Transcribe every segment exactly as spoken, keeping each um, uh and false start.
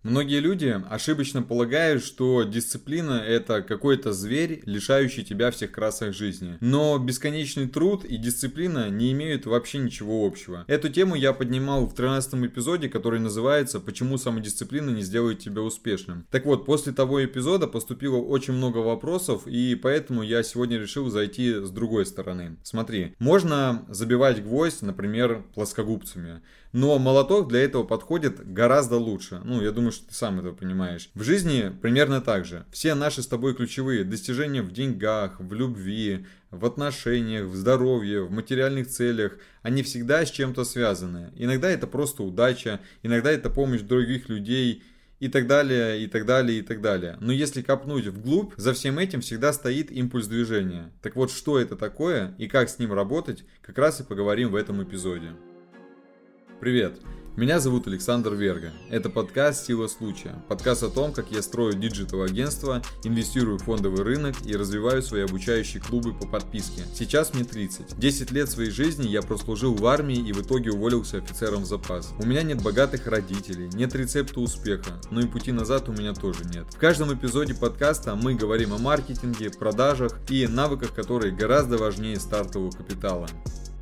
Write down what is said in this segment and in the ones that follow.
Многие люди ошибочно полагают, что дисциплина – это какой-то зверь, лишающий тебя всех красок жизни. Но бесконечный труд и дисциплина не имеют вообще ничего общего. Эту тему я поднимал в тринадцатом эпизоде, который называется «Почему самодисциплина не сделает тебя успешным». Так вот, после того эпизода поступило очень много вопросов, и поэтому я сегодня решил зайти с другой стороны. Смотри, можно забивать гвоздь, например, плоскогубцами. Но молоток для этого подходит гораздо лучше. Ну, я думаю, что ты сам это понимаешь. В жизни примерно так же. Все наши с тобой ключевые достижения в деньгах, в любви, в отношениях, в здоровье, в материальных целях, они всегда с чем-то связаны. Иногда это просто удача, иногда это помощь других людей и так далее, и так далее, и так далее. Но если копнуть вглубь, за всем этим всегда стоит импульс движения. Так вот, что это такое и как с ним работать, как раз и поговорим в этом эпизоде. Привет! Меня зовут Александр Верга. Это подкаст «Сила случая». Подкаст о том, как я строю диджитал-агентство, инвестирую в фондовый рынок и развиваю свои обучающие клубы по подписке. Сейчас мне тридцать. десять лет своей жизни я прослужил в армии и в итоге уволился офицером в запас. У меня нет богатых родителей, нет рецепта успеха, но и пути назад у меня тоже нет. В каждом эпизоде подкаста мы говорим о маркетинге, продажах и навыках, которые гораздо важнее стартового капитала.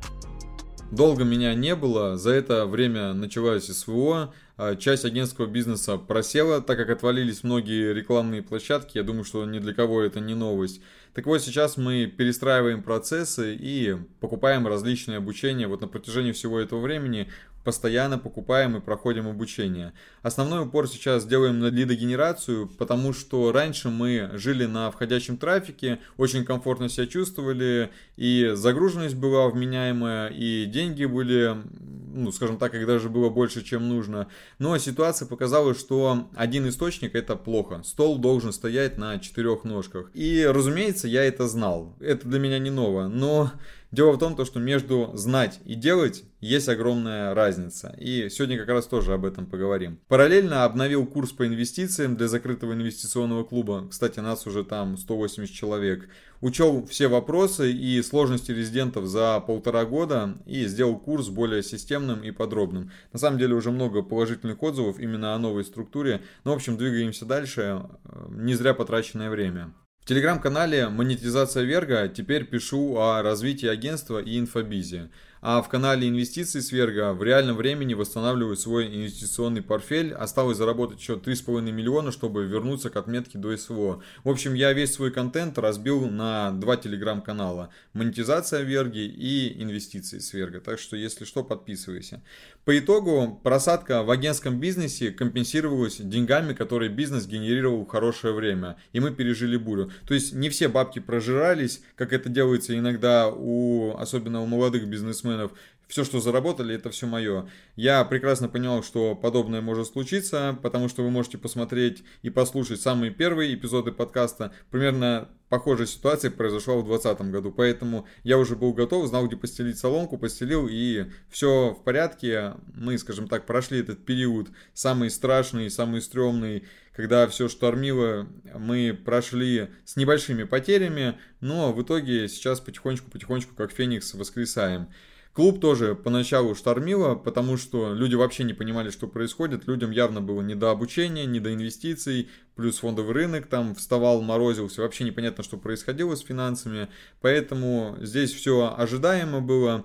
Долго меня не было, за это время началось СВО, часть агентского бизнеса просела, так как отвалились многие рекламные площадки, я думаю, что ни для кого это не новость. Так вот, сейчас мы перестраиваем процессы и покупаем различные обучения. Вот на протяжении всего этого времени постоянно покупаем и проходим обучение. Основной упор сейчас делаем на лидогенерацию, потому что раньше мы жили на входящем трафике, очень комфортно себя чувствовали, и загруженность была вменяемая, и деньги были, ну, скажем так, их даже было больше, чем нужно. Но ситуация показала, что один источник – это плохо. Стол должен стоять на четырех ножках. И, разумеется, я это знал. Это для меня не ново, но дело в том, что между знать и делать есть огромная разница. И сегодня как раз тоже об этом поговорим. Параллельно обновил курс по инвестициям для закрытого инвестиционного клуба. Кстати, нас уже там сто восемьдесят человек. Учел все вопросы и сложности резидентов за полтора года и сделал курс более системным и подробным. На самом деле уже много положительных отзывов именно о новой структуре. Ну, в общем, двигаемся дальше. Не зря потраченное время. В телеграм-канале «Монетизация Верга» теперь пишу о развитии агентства и инфобизе. А в канале «Инвестиции с Верга» в реальном времени восстанавливаю свой инвестиционный портфель. Осталось заработать еще три с половиной миллиона, чтобы вернуться к отметке до СВО. В общем, я весь свой контент разбил на два телеграм-канала. «Монетизация Верги» и «Инвестиции с Верга». Так что, если что, подписывайся. По итогу, просадка в агентском бизнесе компенсировалась деньгами, которые бизнес генерировал в хорошее время. И мы пережили бурю. То есть, не все бабки прожирались, как это делается иногда, у, особенно у молодых бизнесменов. Все, что заработали, это все мое. Я прекрасно понимал, что подобное может случиться, потому что вы можете посмотреть и послушать самые первые эпизоды подкаста. Примерно похожая ситуация произошла в двадцатом году, поэтому я уже был готов, знал, где постелить соломку, постелил, и все в порядке. Мы, скажем так, прошли этот период, самый страшный, самый стрёмный, когда все штормило, мы прошли с небольшими потерями, но в итоге сейчас потихонечку-потихонечку, как феникс, воскресаем. Клуб тоже поначалу штормило, потому что люди вообще не понимали, что происходит. Людям явно было не до обучения, не до инвестиций. Плюс фондовый рынок там вставал, морозился. Вообще непонятно, что происходило с финансами. Поэтому здесь все ожидаемо было.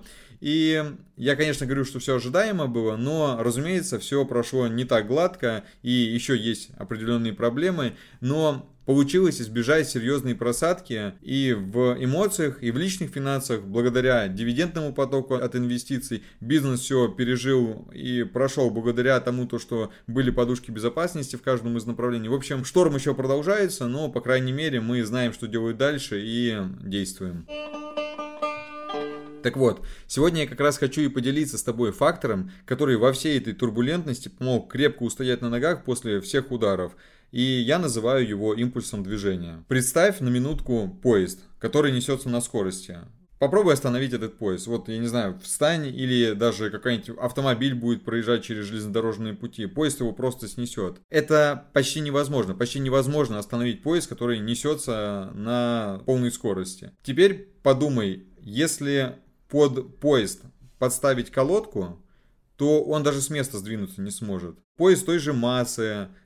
И я, конечно, говорю, что все ожидаемо было, но, разумеется, все прошло не так гладко. И еще есть определенные проблемы. Но получилось избежать серьезной просадки и в эмоциях, и в личных финансах. Благодаря дивидендному потоку от инвестиций бизнес все пережил и прошел благодаря тому, то, что были подушки безопасности в каждом из направлений. В общем, шторм еще продолжается, но, по крайней мере, мы знаем, что делать дальше, и действуем. Так вот, сегодня я как раз хочу и поделиться с тобой фактором, который во всей этой турбулентности помог крепко устоять на ногах после всех ударов. И я называю его импульсом движения. Представь на минутку поезд, который несется на скорости. Попробуй остановить этот поезд. Вот, я не знаю, встань или даже какой-нибудь автомобиль будет проезжать через железнодорожные пути. Поезд его просто снесет. Это почти невозможно. Почти невозможно остановить поезд, который несется на полной скорости. Теперь подумай, если под поезд подставить колодку, то он даже с места сдвинуться не сможет. Поезд той же массы,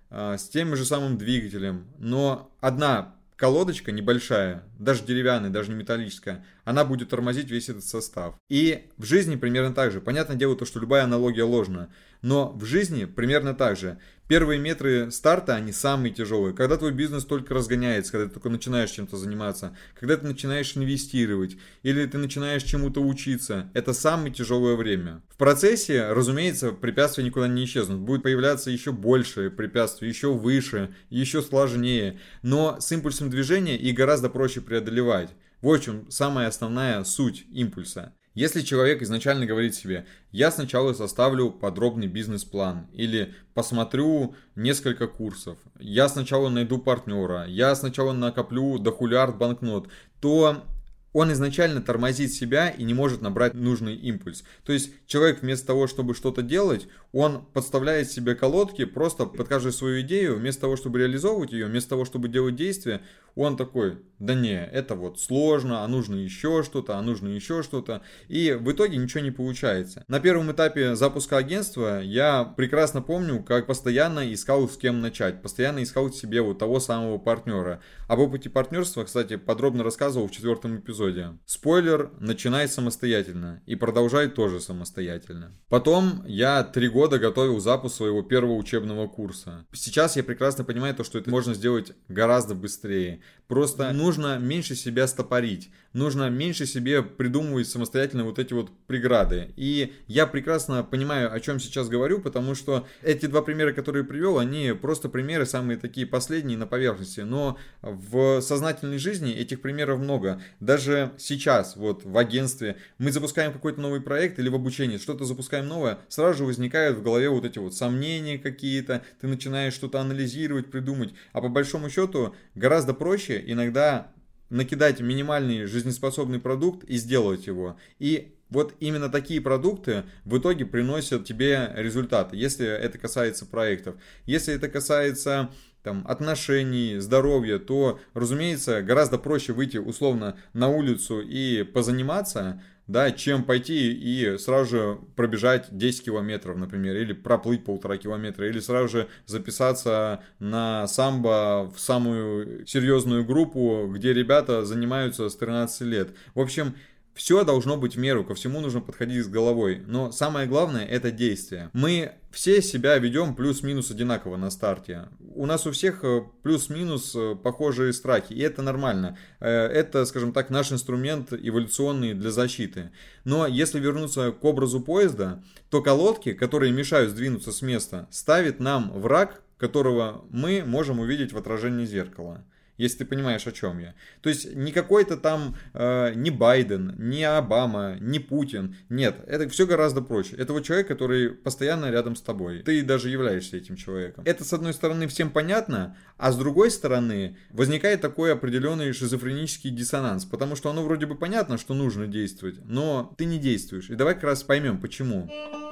с тем же самым двигателем, но одна колодочка небольшая, даже деревянная, даже не металлическая, она будет тормозить весь этот состав. И в жизни примерно так же. Понятное дело, то, что любая аналогия ложна, но в жизни примерно так же. Первые метры старта, они самые тяжелые. Когда твой бизнес только разгоняется, когда ты только начинаешь чем-то заниматься, когда ты начинаешь инвестировать, или ты начинаешь чему-то учиться, это самое тяжелое время. В процессе, разумеется, препятствия никуда не исчезнут. Будет появляться еще больше препятствий, еще выше, еще сложнее. Но с импульсом движения их гораздо проще преодолевать. Вот в чем самая основная суть импульса. Если человек изначально говорит себе, я сначала составлю подробный бизнес-план или посмотрю несколько курсов, я сначала найду партнера, я сначала накоплю дохулиард банкнот, то он изначально тормозит себя и не может набрать нужный импульс. То есть человек вместо того, чтобы что-то делать, он подставляет себе колодки просто под каждую свою идею, вместо того, чтобы реализовывать ее, вместо того, чтобы делать действия, он такой, да не, это вот сложно, а нужно еще что-то, а нужно еще что-то. И в итоге ничего не получается. На первом этапе запуска агентства я прекрасно помню, как постоянно искал, с кем начать. Постоянно искал себе вот того самого партнера. Об опыте партнерства, кстати, подробно рассказывал в четвертом эпизоде. Спойлер, начинай самостоятельно и продолжай тоже самостоятельно. Потом я три года готовил запуск своего первого учебного курса. Сейчас я прекрасно понимаю то, что это можно сделать гораздо быстрее. Просто нужно меньше себя стопорить, нужно меньше себе придумывать самостоятельно вот эти вот преграды. И я прекрасно понимаю, о чем сейчас говорю, потому что эти два примера, которые привел, они просто примеры самые такие последние на поверхности. Но в сознательной жизни этих примеров много. Даже сейчас вот в агентстве мы запускаем какой-то новый проект или в обучении что-то запускаем новое, сразу же возникают в голове вот эти вот сомнения какие-то, ты начинаешь что-то анализировать, придумать. А по большому счету гораздо проще иногда накидать минимальный жизнеспособный продукт и сделать его. И вот именно такие продукты в итоге приносят тебе результаты, если это касается проектов. Если это касается там, отношений, здоровья, то, разумеется, гораздо проще выйти условно на улицу и позаниматься, да, чем пойти и сразу же пробежать десять километров, например, или проплыть полтора километра, или сразу же записаться на самбо в самую серьезную группу, где ребята занимаются с тринадцати лет. В общем, все должно быть в меру, ко всему нужно подходить с головой. Но самое главное – это действие. Мы все себя ведем плюс-минус одинаково на старте. У нас у всех плюс-минус похожие страхи, и это нормально. Это, скажем так, наш инструмент эволюционный для защиты. Но если вернуться к образу поезда, то колодки, которые мешают сдвинуться с места, ставит нам враг, которого мы можем увидеть в отражении зеркала. Если ты понимаешь, о чем я. То есть не какой-то там э, не Байден, не Обама, не Путин. Нет, это все гораздо проще. Это вот человек, который постоянно рядом с тобой. Ты даже являешься этим человеком. Это, с одной стороны, всем понятно, а с другой стороны, возникает такой определенный шизофренический диссонанс. Потому что оно вроде бы понятно, что нужно действовать, но ты не действуешь. И давай как раз поймем, почему.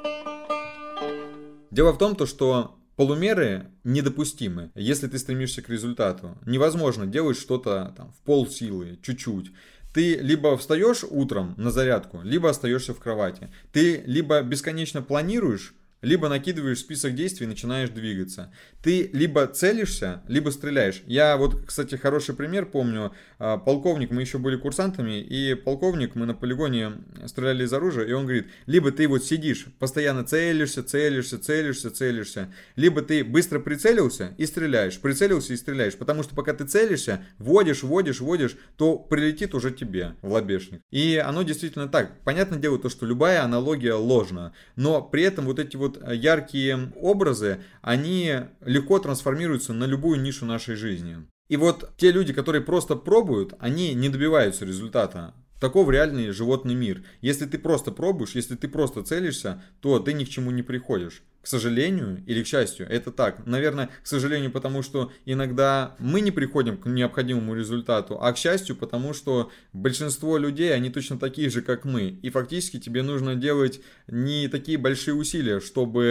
Дело в том, то, что полумеры недопустимы, если ты стремишься к результату. Невозможно делать что-то там в полсилы, чуть-чуть. Ты либо встаешь утром на зарядку, либо остаешься в кровати. Ты либо бесконечно планируешь, либо накидываешь список действий и начинаешь двигаться. Ты либо целишься, либо стреляешь. Я вот, кстати, хороший пример помню. Полковник, мы еще были курсантами, и полковник, мы на полигоне стреляли из оружия, и он говорит, либо ты вот сидишь, постоянно целишься, целишься, целишься, целишься, либо ты быстро прицелился и стреляешь, прицелился и стреляешь, потому что пока ты целишься, вводишь, вводишь, вводишь, то прилетит уже тебе в лобешник. И оно действительно так. Понятное дело то, что любая аналогия ложна, но при этом вот эти вот яркие образы, они легко трансформируются на любую нишу нашей жизни. И вот те люди, которые просто пробуют, они не добиваются результата. Таков реальный животный мир. Если ты просто пробуешь, если ты просто целишься, то ты ни к чему не приходишь. К сожалению или к счастью, это так. Наверное, к сожалению, потому что иногда мы не приходим к необходимому результату, а к счастью, потому что большинство людей, они точно такие же, как мы. И фактически тебе нужно делать не такие большие усилия, чтобы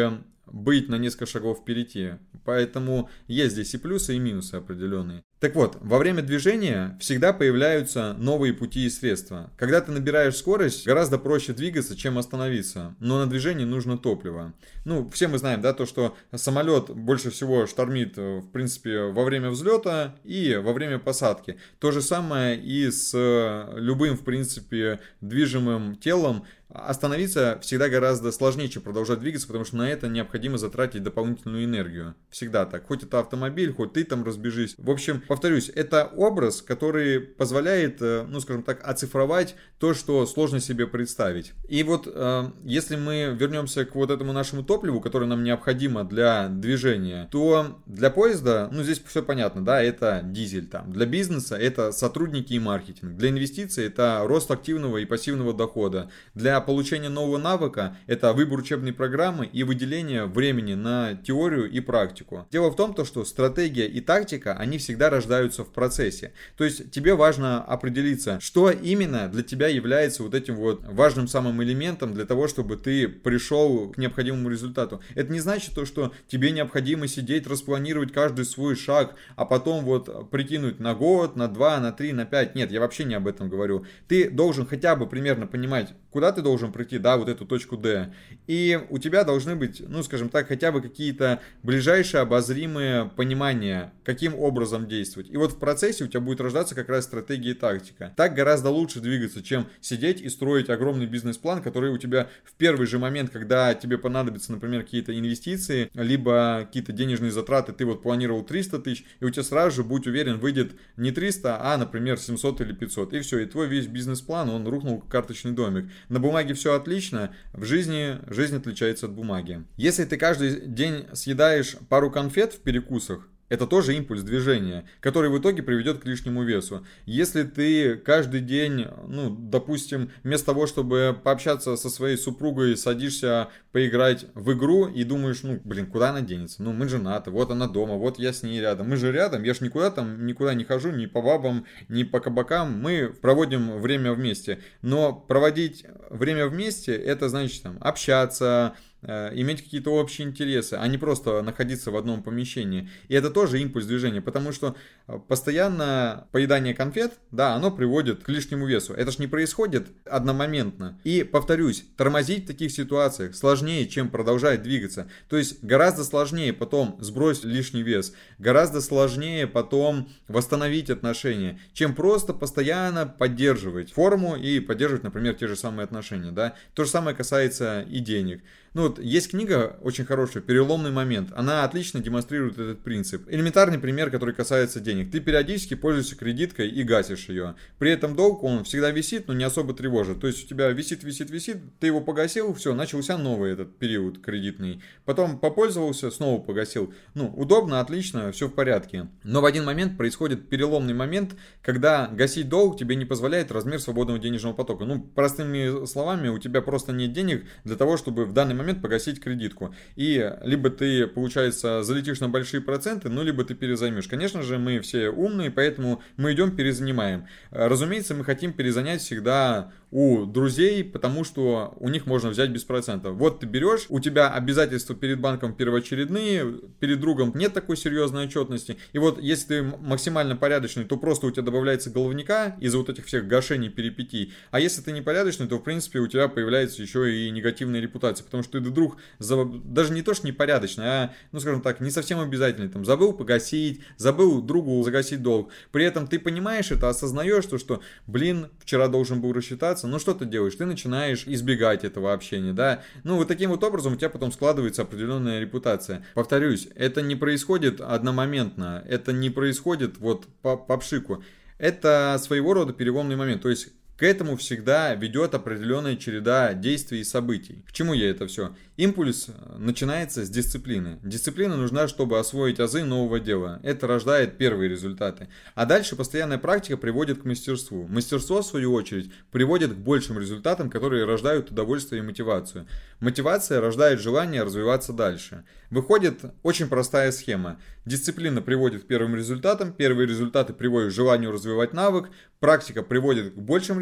быть на несколько шагов впереди. Поэтому есть здесь и плюсы, и минусы определенные. Так вот, во время движения всегда появляются новые пути и средства. Когда ты набираешь скорость, гораздо проще двигаться, чем остановиться. Но на движении нужно топливо. Ну, все мы знаем, да, то, что самолет больше всего штормит, в принципе, во время взлета и во время посадки. То же самое и с любым, в принципе, движимым телом. Остановиться всегда гораздо сложнее, чем продолжать двигаться, потому что на это необходимо затратить дополнительную энергию. Всегда так. Хоть это автомобиль, хоть ты там разбежись. В общем, повторюсь, это образ, который позволяет, ну, скажем так, оцифровать то, что сложно себе представить. И вот, если мы вернемся к вот этому нашему топливу, которое нам необходимо для движения, то для поезда, ну, здесь все понятно, да, это дизель там. Для бизнеса это сотрудники и маркетинг. Для инвестиций это рост активного и пассивного дохода. Для получения нового навыка это выбор учебной программы и выделение времени на теорию и практику. Дело в том, что стратегия и тактика, они всегда рождаются в процессе. То есть тебе важно определиться, что именно для тебя является вот этим вот важным самым элементом для того, чтобы ты пришел к необходимому результату. Это не значит то, что тебе необходимо сидеть, распланировать каждый свой шаг, а потом вот прикинуть на год, на два, на три, на пять. Нет, я вообще не об этом говорю. Ты должен хотя бы примерно понимать, куда ты должен прийти, да, вот эту точку D. И у тебя должны быть, ну, скажем так, хотя бы какие-то ближайшие обозримые понимания, каким образом действовать. И вот в процессе у тебя будет рождаться как раз стратегия и тактика. Так гораздо лучше двигаться, чем сидеть и строить огромный бизнес-план, который у тебя в первый же момент, когда тебе понадобятся, например, какие-то инвестиции, либо какие-то денежные затраты, ты вот планировал триста тысяч, и у тебя сразу же, будь уверен, выйдет не триста, а, например, семьсот или пятьсот. И все, и твой весь бизнес-план, он рухнул как карточный домик. На бумаге все отлично, в жизни жизнь отличается от бумаги. Если ты каждый день съедаешь пару конфет в перекусах, это тоже импульс движения, который в итоге приведет к лишнему весу. Если ты каждый день, ну, допустим, вместо того, чтобы пообщаться со своей супругой, садишься поиграть в игру и думаешь, ну, блин, куда она денется? Ну, мы женаты, вот она дома, вот я с ней рядом. Мы же рядом, я ж никуда там, никуда не хожу, ни по бабам, ни по кабакам. Мы проводим время вместе. Но проводить время вместе, это значит там общаться, иметь какие-то общие интересы, а не просто находиться в одном помещении. И это тоже импульс движения, потому что постоянное поедание конфет, да, оно приводит к лишнему весу. Это ж не происходит одномоментно. И, повторюсь, тормозить в таких ситуациях сложнее, чем продолжать двигаться. То есть гораздо сложнее потом сбросить лишний вес, гораздо сложнее потом восстановить отношения, чем просто постоянно поддерживать форму и поддерживать, например, те же самые отношения, да. То же самое касается и денег. Ну вот, есть книга очень хорошая, «Переломный момент». Она отлично демонстрирует этот принцип. Элементарный пример, который касается денег. Ты периодически пользуешься кредиткой и гасишь ее. При этом долг, он всегда висит, но не особо тревожит. То есть у тебя висит, висит, висит, ты его погасил, все, начался новый этот период кредитный. Потом попользовался, снова погасил. Ну, удобно, отлично, все в порядке. Но в один момент происходит переломный момент, когда гасить долг тебе не позволяет размер свободного денежного потока. Ну, простыми словами, у тебя просто нет денег для того, чтобы в данный момент момент погасить кредитку. И либо ты, получается, залетишь на большие проценты, ну, либо ты перезаймешь. Конечно же, мы все умные, поэтому мы идем перезанимаем. Разумеется, мы хотим перезанять всегда у друзей, потому что у них можно взять без процентов. Вот ты берешь, у тебя обязательства перед банком первоочередные, перед другом нет такой серьезной отчетности. И вот если ты максимально порядочный, то просто у тебя добавляется головника из-за вот этих всех гашений, перипетий. А если ты непорядочный, то в принципе у тебя появляется еще и негативная репутация, потому что ты вдруг, даже не то, что непорядочный, а, ну, скажем так, не совсем обязательный, там, забыл погасить, забыл другу загасить долг. При этом ты понимаешь это, осознаешь то, что, блин, вчера должен был рассчитаться, ну, что ты делаешь? Ты начинаешь избегать этого общения, да? Ну, вот таким вот образом у тебя потом складывается определенная репутация. Повторюсь, это не происходит одномоментно, это не происходит вот по, по пшику. Это своего рода переломный момент, то есть к этому всегда ведет определенная череда действий и событий. К чему я это все? Импульс начинается с дисциплины. Дисциплина нужна, чтобы освоить азы нового дела. Это рождает первые результаты. А дальше постоянная практика приводит к мастерству. Мастерство, в свою очередь, приводит к большим результатам, которые рождают удовольствие и мотивацию. Мотивация рождает желание развиваться дальше. Выходит очень простая схема. Дисциплина приводит к первым результатам, первые результаты приводят к желанию развивать навык, практика приводит к большим результатам,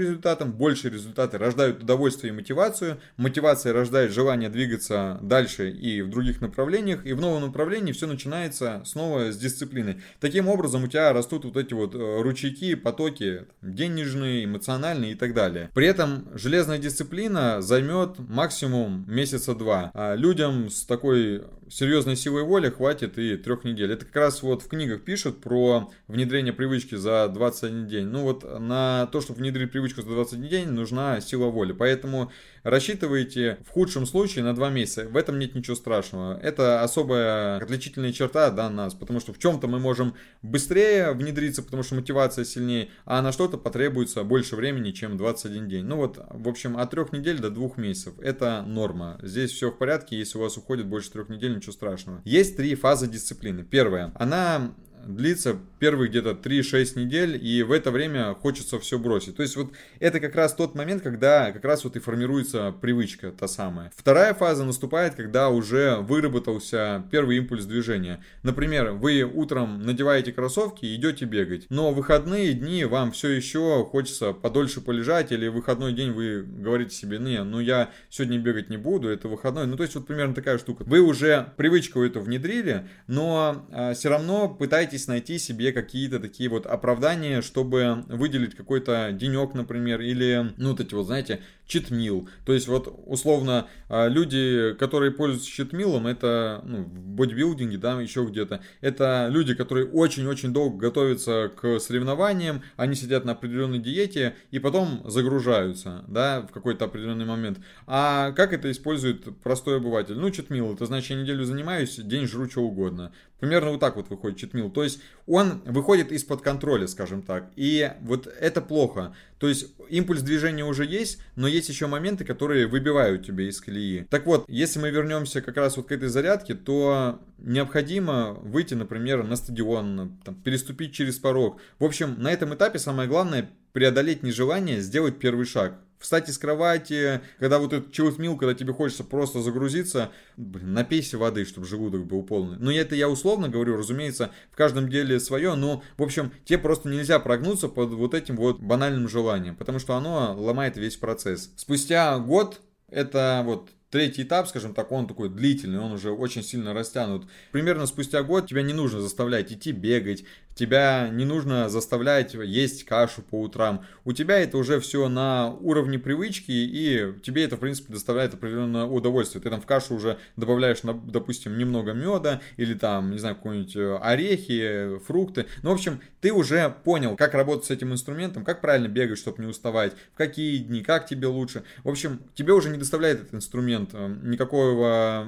результатам. Большие результаты рождают удовольствие и мотивацию. Мотивация рождает желание двигаться дальше и в других направлениях. И в новом направлении все начинается снова с дисциплины. Таким образом у тебя растут вот эти вот ручейки, потоки денежные, эмоциональные и так далее. При этом железная дисциплина займет максимум месяца два. А людям с такой серьезной силой воли хватит и трех недель. Это как раз вот в книгах пишут про внедрение привычки за двадцать один день. Ну вот на то, чтобы внедрить привычку за двадцать один день, нужна сила воли. Поэтому рассчитывайте в худшем случае на два месяца. В этом нет ничего страшного. Это особая отличительная черта, да, нас. Потому что в чем-то мы можем быстрее внедриться, потому что мотивация сильнее, а на что-то потребуется больше времени, чем двадцать один день. Ну вот, в общем, от трех недель до двух месяцев. Это норма. Здесь все в порядке. Если у вас уходит больше трех недель, ничего страшного. Есть три фазы дисциплины. Первая. Она длится первые где-то три-шесть недель, и в это время хочется все бросить. То есть вот это как раз тот момент, когда как раз вот и формируется привычка та самая. Вторая фаза наступает, когда уже выработался первый импульс движения. Например, вы утром надеваете кроссовки и идете бегать, но в выходные дни вам все еще хочется подольше полежать, или в выходной день вы говорите себе: не, ну я сегодня бегать не буду, это выходной. Ну то есть вот примерно такая штука. Вы уже привычку эту внедрили, но а, все равно пытаетесь найти себе какие-то такие вот оправдания, чтобы выделить какой-то денек, например, или, ну, вот эти вот, знаете, читмил. То есть вот условно люди, которые пользуются читмилом, это, ну, в бодибилдинге, да, еще где-то, это люди, которые очень-очень долго готовятся к соревнованиям, они сидят на определенной диете и потом загружаются, да, в какой-то определенный момент. А как это использует простой обыватель? Ну, читмил, это значит, я неделю занимаюсь, день жру что угодно. Примерно вот так вот выходит читмил. То есть он выходит из-под контроля, скажем так. И вот это плохо. То есть импульс движения уже есть, но есть еще моменты, которые выбивают тебя из колеи. Так вот, если мы вернемся как раз вот к этой зарядке, то необходимо выйти, например, на стадион, там, переступить через порог. В общем, на этом этапе самое главное преодолеть нежелание, сделать первый шаг. Встать из кровати, когда вот этот чилтмил, когда тебе хочется просто загрузиться, блин, напейся воды, чтобы желудок был полный. Но это я условно говорю, разумеется, в каждом деле свое, но, в общем, тебе просто нельзя прогнуться под вот этим вот банальным желанием, потому что оно ломает весь процесс. Спустя год, это вот третий этап, скажем так, он такой длительный, он уже очень сильно растянут. Примерно спустя год тебя не нужно заставлять идти бегать, тебя не нужно заставлять есть кашу по утрам. У тебя это уже все на уровне привычки, и тебе это, в принципе, доставляет определенное удовольствие. Ты там в кашу уже добавляешь, допустим, немного меда, или там, не знаю, какие-нибудь орехи, фрукты. Ну, в общем, ты уже понял, как работать с этим инструментом, как правильно бегать, чтобы не уставать, в какие дни, как тебе лучше. В общем, тебе уже не доставляет этот инструмент никакого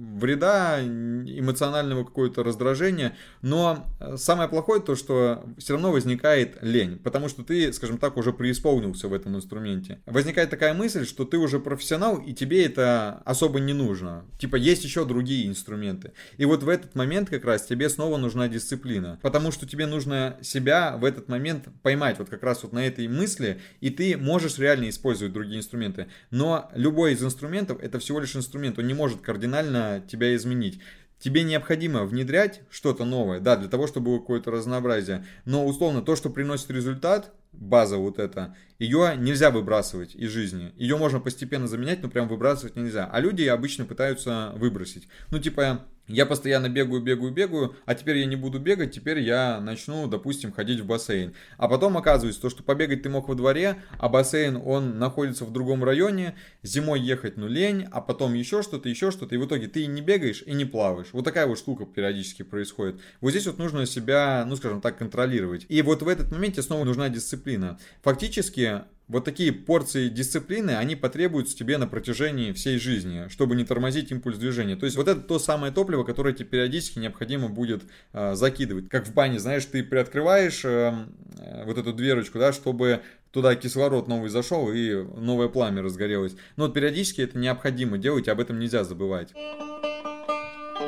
вреда, эмоционального какого-то раздражения, но самое плохое то, что все равно возникает лень, потому что ты, скажем так, уже преисполнился в этом инструменте. Возникает такая мысль, что ты уже профессионал, и тебе это особо не нужно. Типа, есть еще другие инструменты. И вот в этот момент как раз тебе снова нужна дисциплина, потому что тебе нужно себя в этот момент поймать, вот как раз вот на этой мысли, и ты можешь реально использовать другие инструменты. Но любой из инструментов — это всего лишь инструмент, он не может кардинально тебя изменить. Тебе необходимо внедрять что-то новое, да, для того, чтобы было какое-то разнообразие. Но условно то, что приносит результат, база вот эта, ее нельзя выбрасывать из жизни. Ее можно постепенно заменять, но прям выбрасывать нельзя. А люди обычно пытаются выбросить. Ну типа, я постоянно бегаю, бегаю, бегаю, а теперь я не буду бегать, теперь я начну, допустим, ходить в бассейн. А потом оказывается, то, что побегать ты мог во дворе, а бассейн, он находится в другом районе, зимой ехать, ну, лень, а потом еще что-то, еще что-то, и в итоге ты и не бегаешь, и не плаваешь. Вот такая вот штука периодически происходит. Вот здесь вот нужно себя, ну, скажем так, контролировать. И вот в этот момент тебе снова нужна дисциплина. Фактически, вот такие порции дисциплины, они потребуются тебе на протяжении всей жизни, чтобы не тормозить импульс движения. То есть вот это то самое топливо, которое тебе периодически необходимо будет э, закидывать. Как в бане, знаешь, ты приоткрываешь э, э, вот эту дверочку, да, чтобы туда кислород новый зашел и новое пламя разгорелось. Но вот периодически это необходимо делать, и об этом нельзя забывать.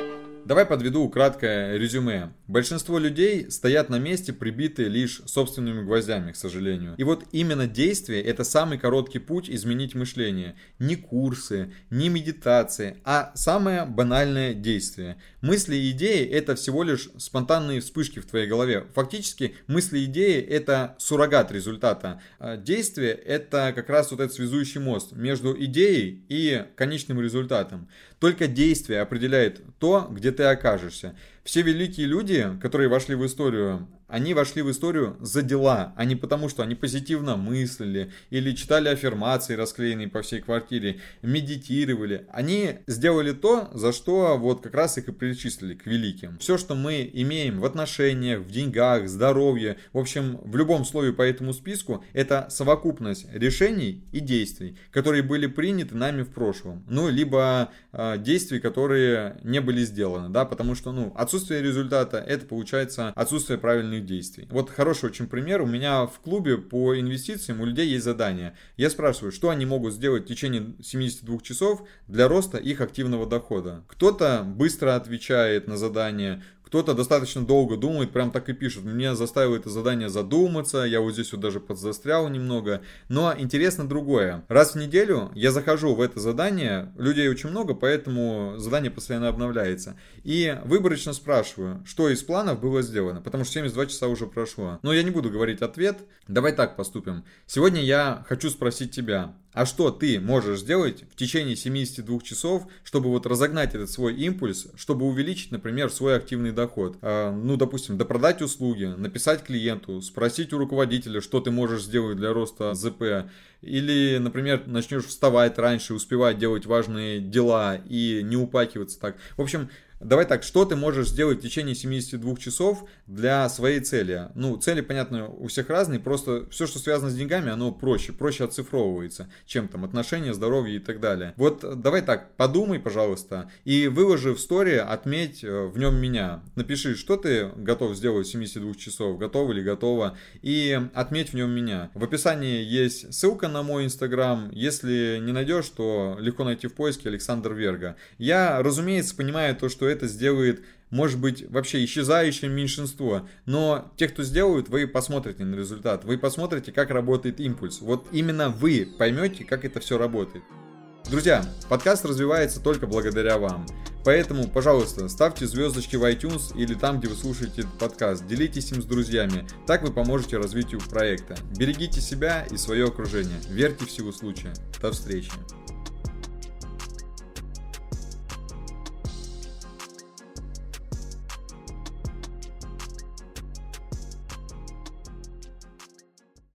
Давай подведу краткое резюме. Большинство людей стоят на месте, прибитые лишь собственными гвоздями, к сожалению. И вот именно действие – это самый короткий путь изменить мышление. Не курсы, не медитации, а самое банальное действие. Мысли и идеи – это всего лишь спонтанные вспышки в твоей голове. Фактически мысли и идеи – это суррогат результата. А действие – это как раз вот этот связующий мост между идеей и конечным результатом. Только действие определяет то, где ты окажешься. Все великие люди, которые вошли в историю, они вошли в историю за дела, а не потому, что они позитивно мыслили или читали аффирмации, расклеенные по всей квартире, медитировали. Они сделали то, за что вот как раз их и причислили к великим. Все, что мы имеем в отношениях, в деньгах, здоровье, в общем, в любом слове по этому списку, это совокупность решений и действий, которые были приняты нами в прошлом. Ну, либо э, действий, которые не были сделаны, да, потому что, ну, отсутствие результата, это получается отсутствие правильных действий. Вот хороший очень пример. У меня в клубе по инвестициям у людей есть задание. Я спрашиваю, что они могут сделать в течение семидесяти двух часов для роста их активного дохода. Кто-то быстро отвечает на задание, кто-то достаточно долго думает, прям так и пишет. Меня заставило это задание задуматься, я вот здесь вот даже подзастрял немного. Но интересно другое. Раз в неделю я захожу в это задание, людей очень много, поэтому задание постоянно обновляется. И выборочно спрашиваю, что из планов было сделано, потому что семьдесят два часа уже прошло. Но я не буду говорить ответ. Давай так поступим. Сегодня я хочу спросить тебя. А что ты можешь сделать в течение семидесяти двух часов, чтобы вот разогнать этот свой импульс, чтобы увеличить, например, свой активный доход? А, ну, допустим, допродать услуги, написать клиенту, спросить у руководителя, что ты можешь сделать для роста ЗП. Или, например, начнешь вставать раньше, успевать делать важные дела и не упахиваться так. В общем, давай так, что ты можешь сделать в течение семидесяти двух часов для своей цели? Ну, цели, понятно, у всех разные, просто все, что связано с деньгами, оно проще, проще оцифровывается, чем там отношения, здоровье и так далее. Вот давай так, подумай, пожалуйста, и выложи в стори, отметь в нем меня. Напиши, что ты готов сделать в семидесяти двух часов, готов или готова, и отметь в нем меня. В описании есть ссылка на мой инстаграм, если не найдешь, то легко найти в поиске Александр Верга. Я, разумеется, понимаю то, что это сделает, может быть, вообще исчезающее меньшинство. Но те, кто сделают, вы посмотрите на результат. Вы посмотрите, как работает импульс. Вот именно вы поймете, как это все работает. Друзья, подкаст развивается только благодаря вам. Поэтому, пожалуйста, ставьте звездочки в iTunes или там, где вы слушаете этот подкаст. Делитесь им с друзьями. Так вы поможете развитию проекта. Берегите себя и свое окружение. Верьте в силу случая. До встречи.